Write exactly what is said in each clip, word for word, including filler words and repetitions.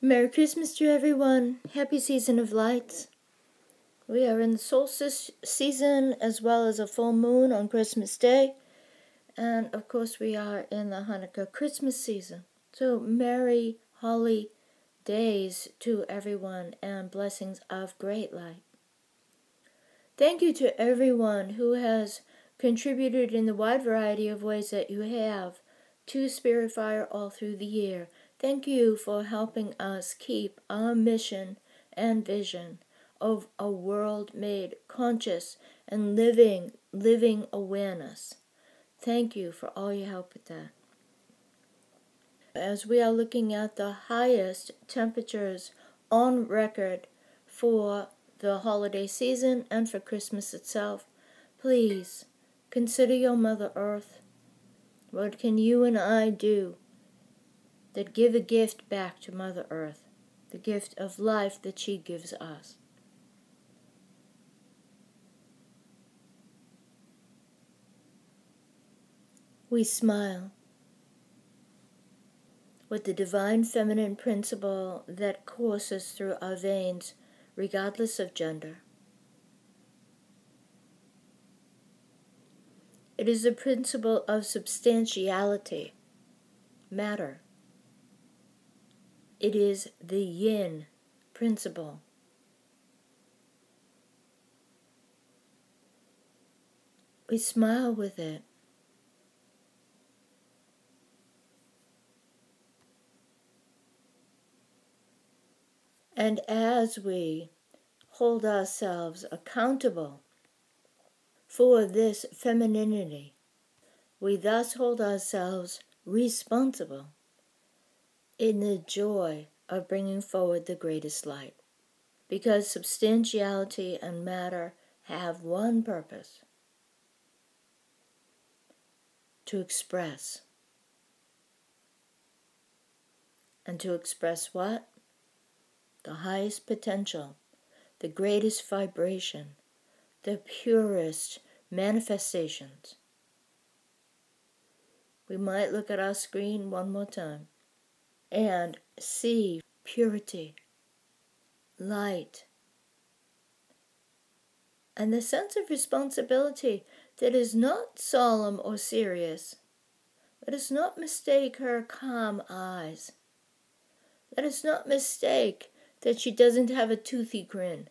Merry Christmas to everyone. Happy season of lights. We are in the solstice season as well as a full moon on Christmas Day. And of course we are in the Hanukkah Christmas season. So merry holly days to everyone and blessings of great light. Thank you to everyone who has contributed in the wide variety of ways that you have to Spirit Fire all through the year. Thank you for helping us keep our mission and vision of a world made conscious and living, living awareness. Thank you for all your help with that. As we are looking at the highest temperatures on record for the holiday season and for Christmas itself, please consider your Mother Earth. What can you and I do that give a gift back to Mother Earth, the gift of life that she gives us? We smile with the divine feminine principle that courses through our veins, regardless of gender. It is the principle of substantiality, matter. It is the yin principle. We smile with it. And as we hold ourselves accountable for this femininity, we thus hold ourselves responsible in the joy of bringing forward the greatest light. Because substantiality and matter have one purpose: to express. And to express what? The highest potential, the greatest vibration, the purest manifestations. We might look at our screen one more time and see purity, light, and the sense of responsibility that is not solemn or serious. Let us not mistake her calm eyes. Let us not mistake that she doesn't have a toothy grin.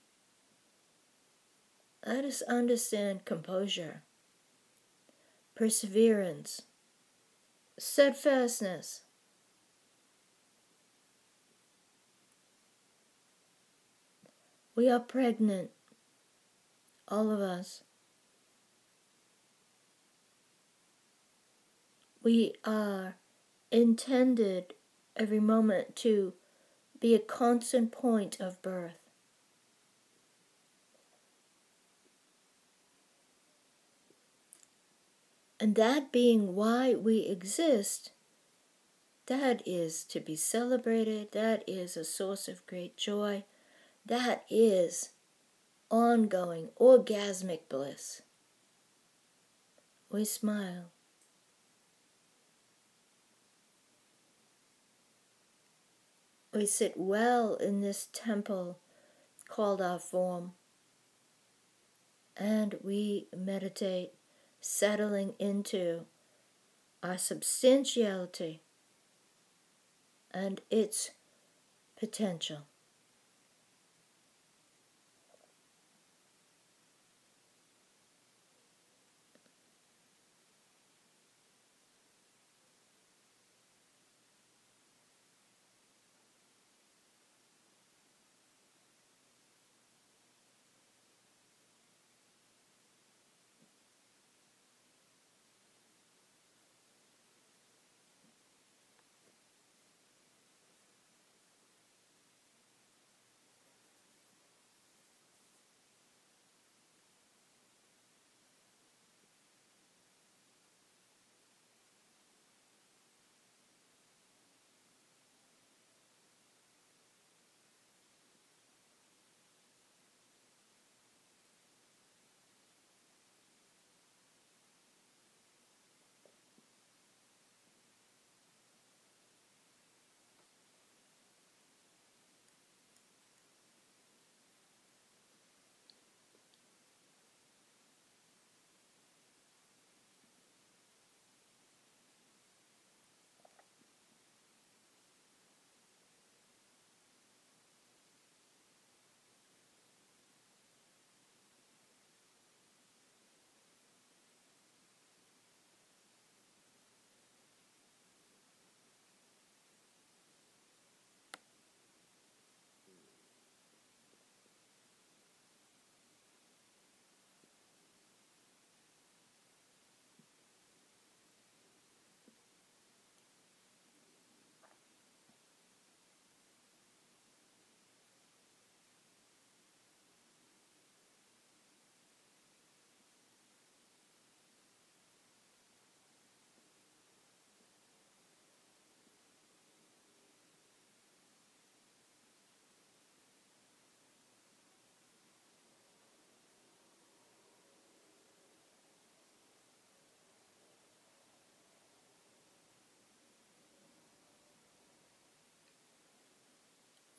Let us understand composure, perseverance, steadfastness. We are pregnant, all of us. We are intended every moment to be a constant point of birth. And that being why we exist, that is to be celebrated, that is a source of great joy, that is ongoing, orgasmic bliss. We smile. We sit well in this temple called our form, and we meditate, settling into our substantiality and its potential.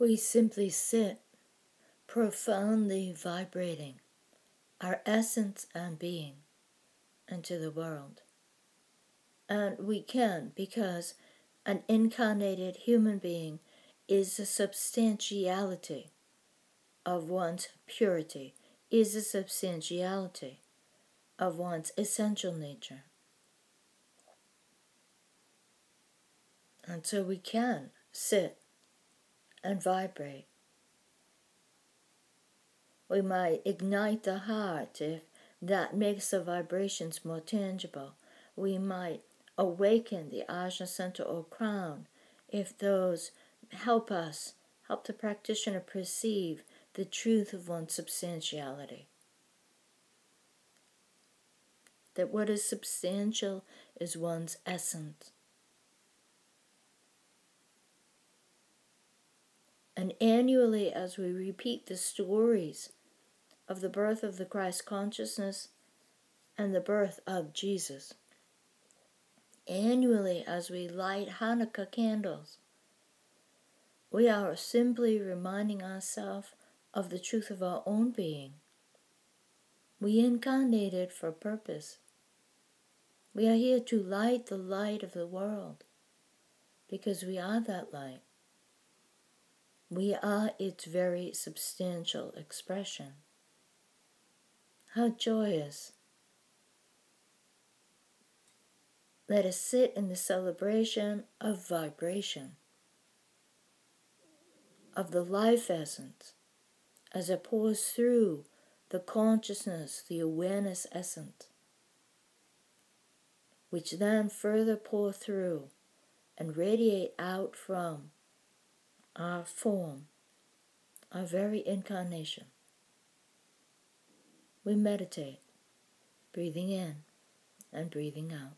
We simply sit, profoundly vibrating our essence and being into the world. And we can, because an incarnated human being is the substantiality of one's purity, is the substantiality of one's essential nature. And so we can sit and vibrate. We might ignite the heart if that makes the vibrations more tangible. We might awaken the ajna center or crown if those help us, help the practitioner perceive the truth of one's substantiality. That what is substantial is one's essence. And annually, as we repeat the stories of the birth of the Christ consciousness and the birth of Jesus, annually as we light Hanukkah candles, we are simply reminding ourselves of the truth of our own being. We incarnated for a purpose. We are here to light the light of the world because we are that light. We are its very substantial expression. How joyous. Let us sit in the celebration of vibration, of the life essence, as it pours through the consciousness, the awareness essence, which then further pour through and radiate out from our form, our very incarnation. We meditate, breathing in and breathing out.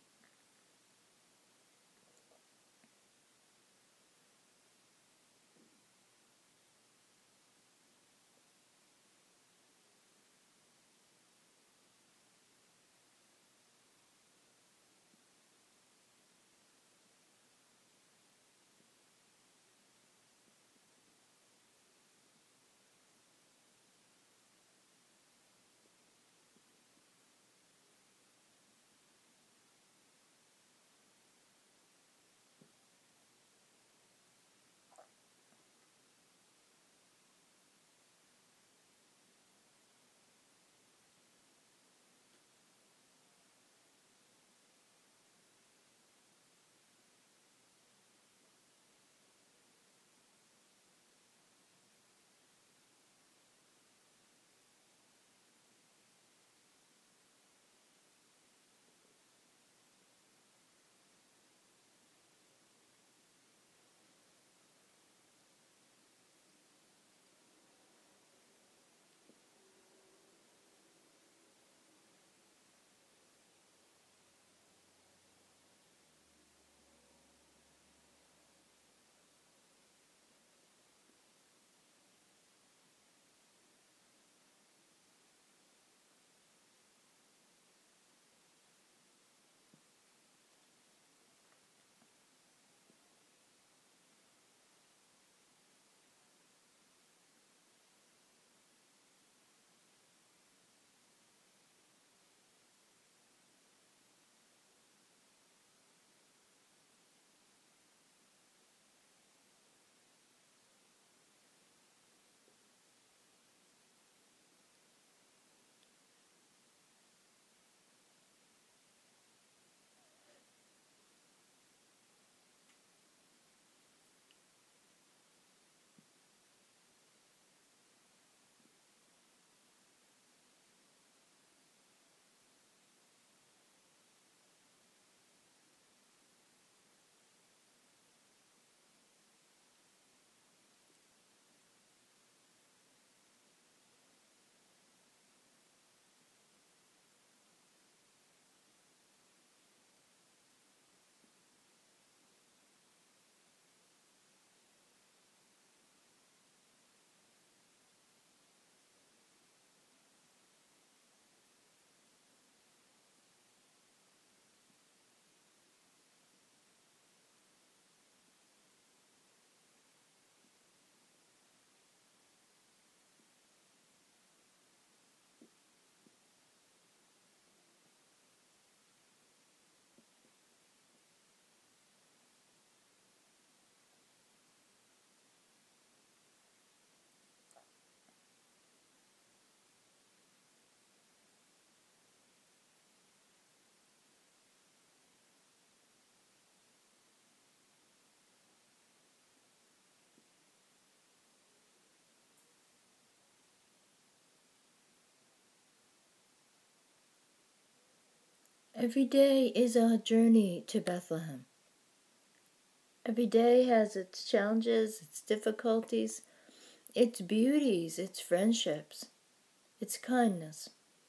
Every day is a journey to Bethlehem. Every day has its challenges, its difficulties, its beauties, its friendships, its kindness.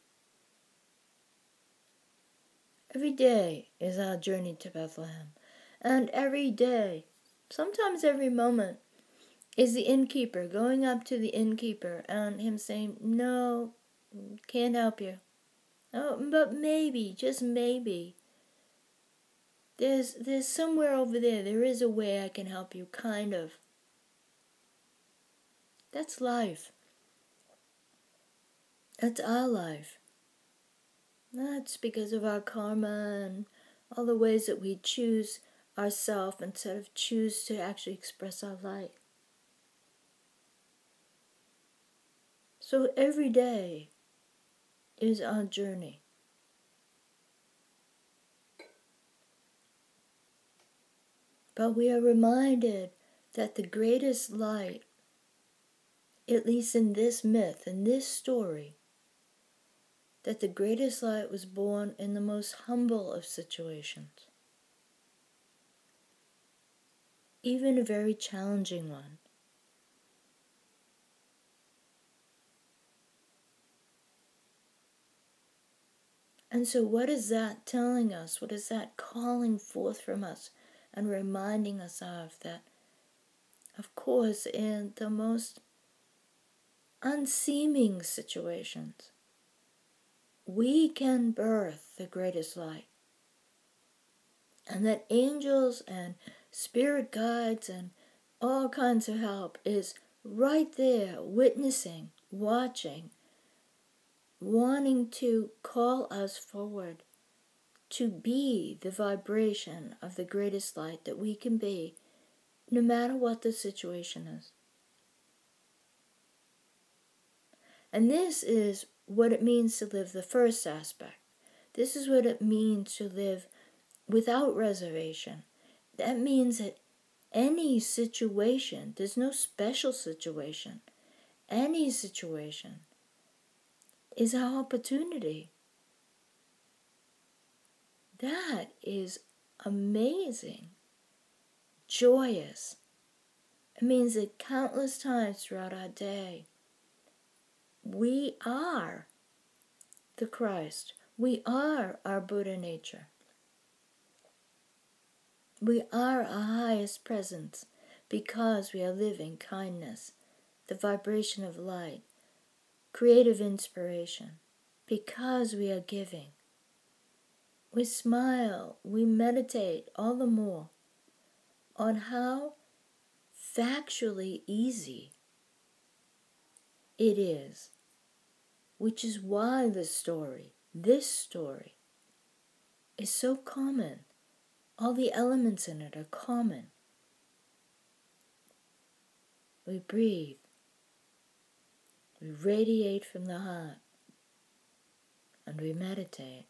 Every day is our journey to Bethlehem. And every day, sometimes every moment, is the innkeeper going up to the innkeeper and him saying, "No, can't help you. Oh, but maybe, just maybe. There's there's somewhere over there, there is a way I can help you, kind of." That's life. That's our life. That's because of our karma and all the ways that we choose ourselves instead of choose to actually express our light. So every day is our journey. But we are reminded that the greatest light, at least in this myth, in this story, that the greatest light was born in the most humble of situations, even a very challenging one. And so what is that telling us? What is that calling forth from us and reminding us of? That, of course, in the most unseeming situations, we can birth the greatest light. And that angels and spirit guides and all kinds of help is right there, witnessing, watching, wanting to call us forward to be the vibration of the greatest light that we can be, no matter what the situation is. And this is what it means to live the first aspect. This is what it means to live without reservation. That means that any situation, there's no special situation, any situation is our opportunity. That is amazing, joyous. It means that countless times throughout our day, we are the Christ. We are our Buddha nature. We are our highest presence because we are living kindness, the vibration of light, creative inspiration, because we are giving. We smile, we meditate all the more on how factually easy it is, which is why this story, this story, is so common. All the elements in it are common. We breathe, we radiate from the heart, and we meditate.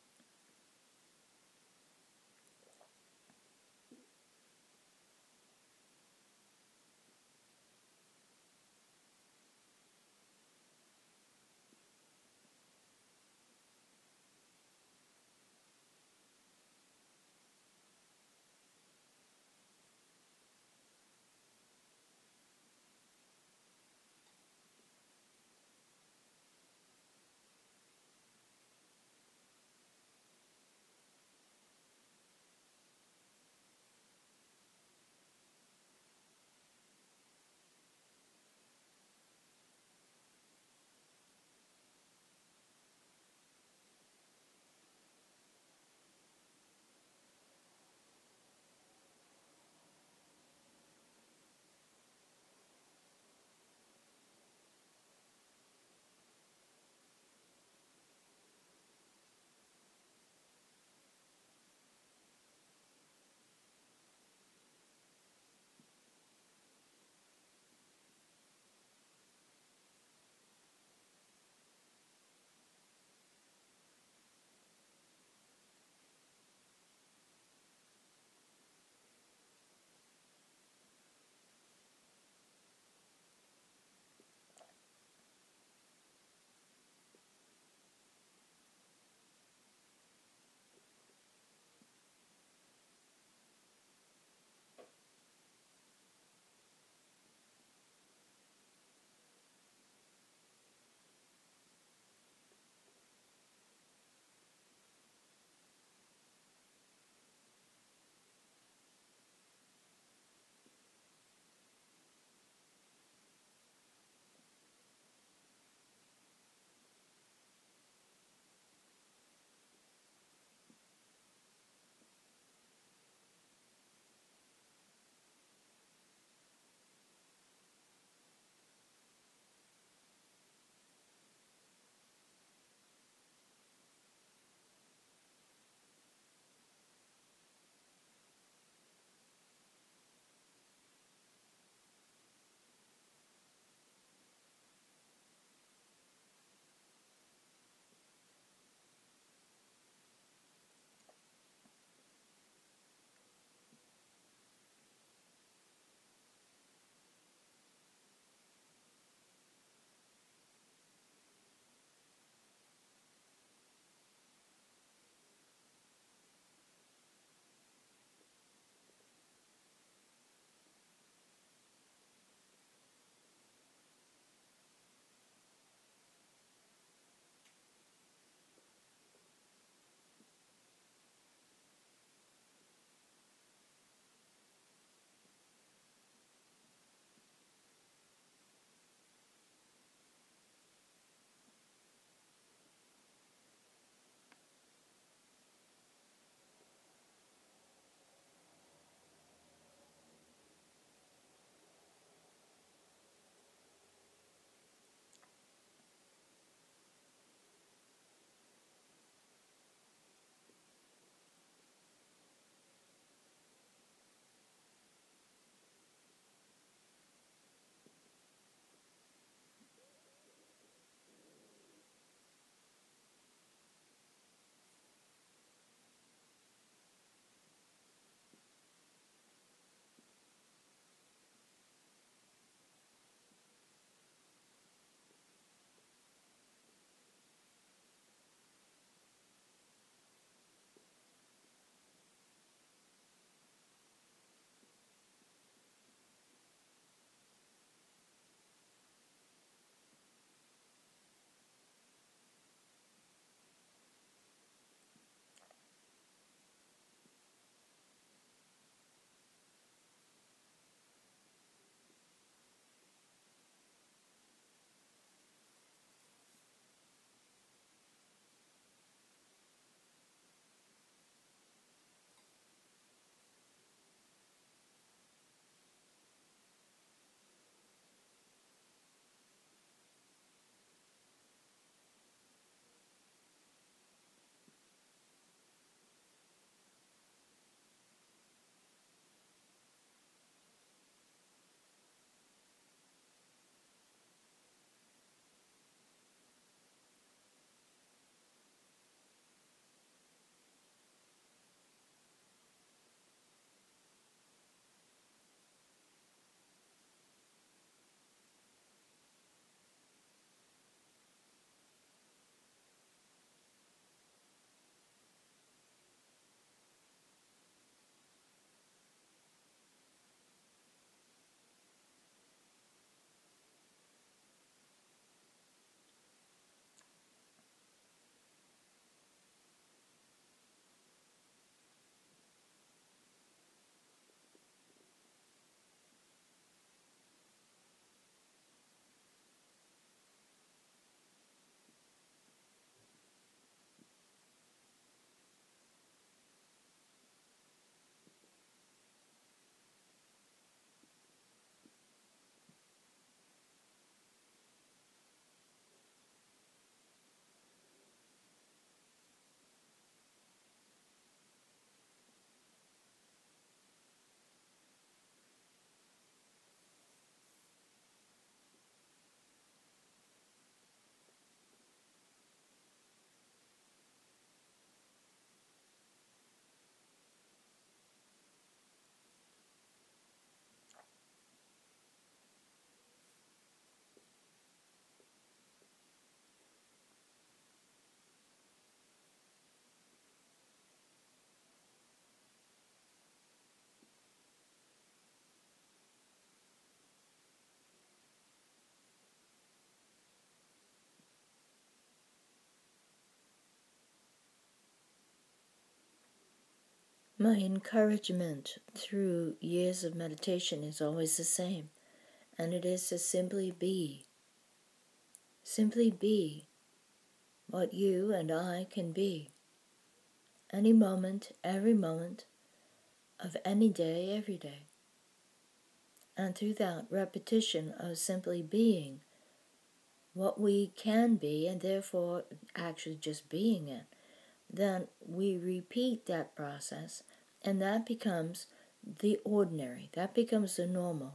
My encouragement through years of meditation is always the same, and it is to simply be. Simply be what you and I can be. Any moment, every moment of any day, every day. And through that repetition of simply being what we can be, and therefore actually just being it, then we repeat that process, and that becomes the ordinary. That becomes the normal.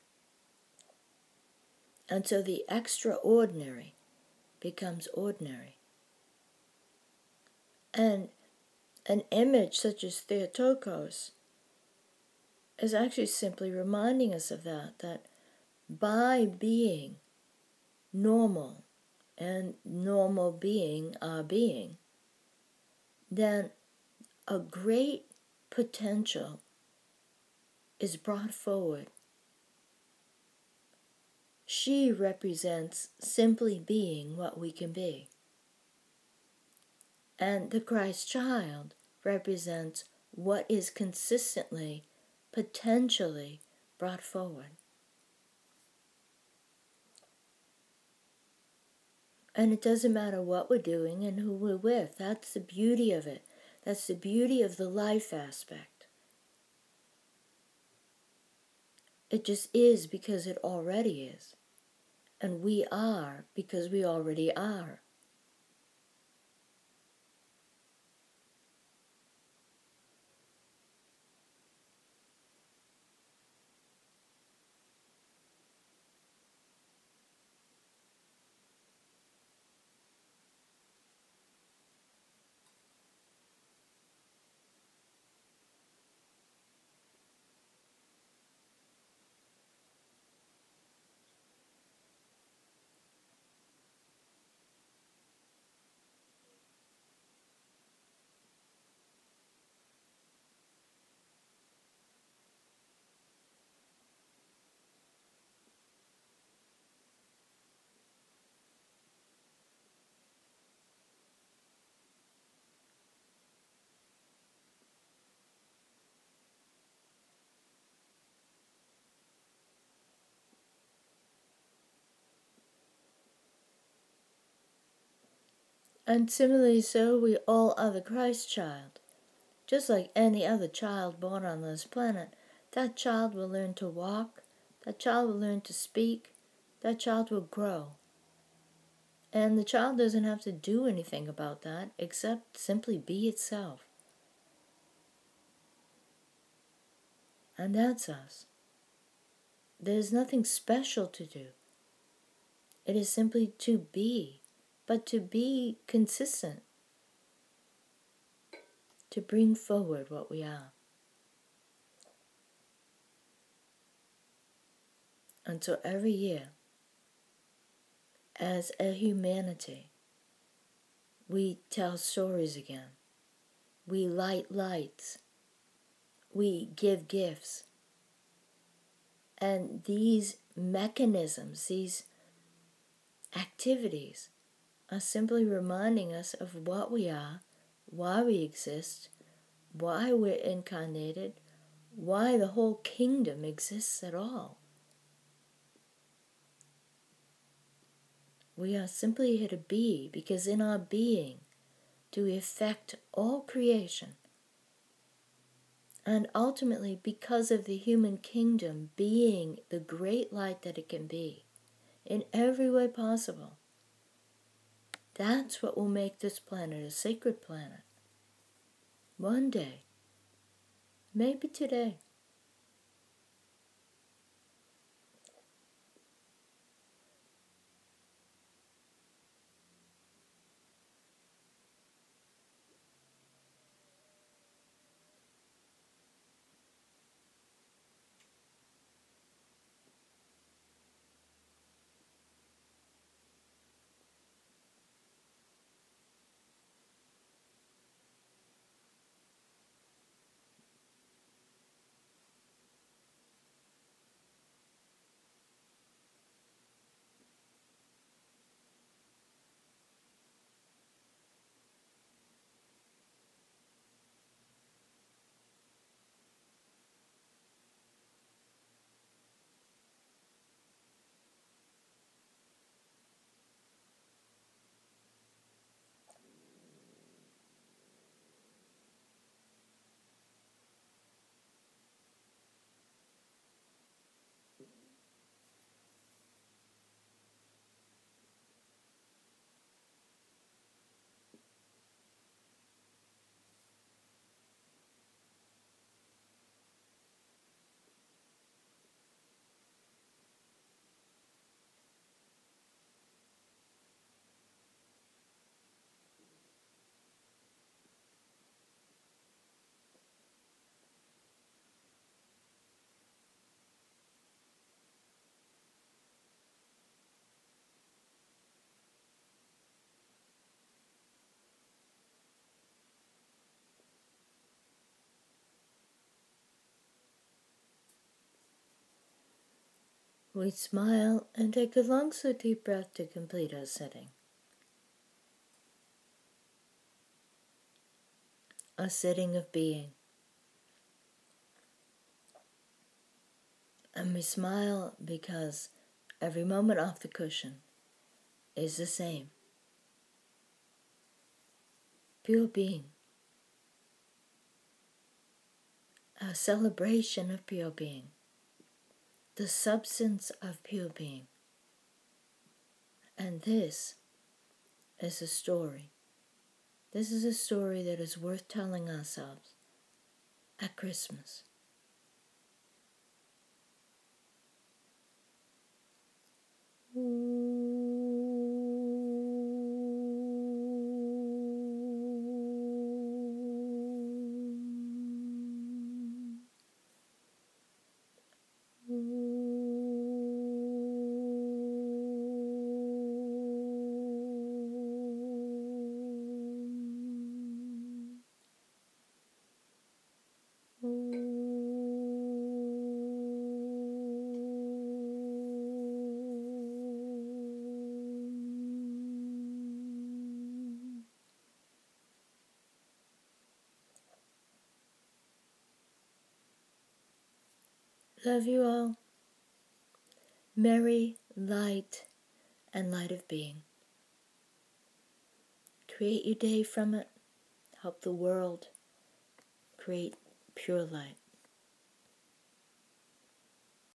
And so the extraordinary becomes ordinary. And an image such as Theotokos is actually simply reminding us of that, that by being normal, and normal being our being, then a great potential is brought forward. She represents simply being what we can be. And the Christ child represents what is consistently, potentially brought forward. And it doesn't matter what we're doing and who we're with. That's the beauty of it. That's the beauty of the life aspect. It just is because it already is. And we are because we already are. And similarly so, we all are the Christ child. Just like any other child born on this planet, that child will learn to walk, that child will learn to speak, that child will grow. And the child doesn't have to do anything about that except simply be itself. And that's us. There's nothing special to do. It is simply to be, but to be consistent, to bring forward what we are. And so every year, as a humanity, we tell stories again. We light lights. We give gifts. And these mechanisms, these activities, are simply reminding us of what we are, why we exist, why we're incarnated, why the whole kingdom exists at all. We are simply here to be, because in our being do we affect all creation. And ultimately, because of the human kingdom being the great light that it can be, in every way possible, that's what will make this planet a sacred planet. One day, maybe today. We smile and take a long, slow, deep breath to complete our sitting. A sitting of being. And we smile because every moment off the cushion is the same. Pure being. A celebration of pure being. The substance of pure being. And this is a story. This is a story that is worth telling ourselves at Christmas. Love you all. Merry, light, and light of being. Create your day from it. Help the world create pure light.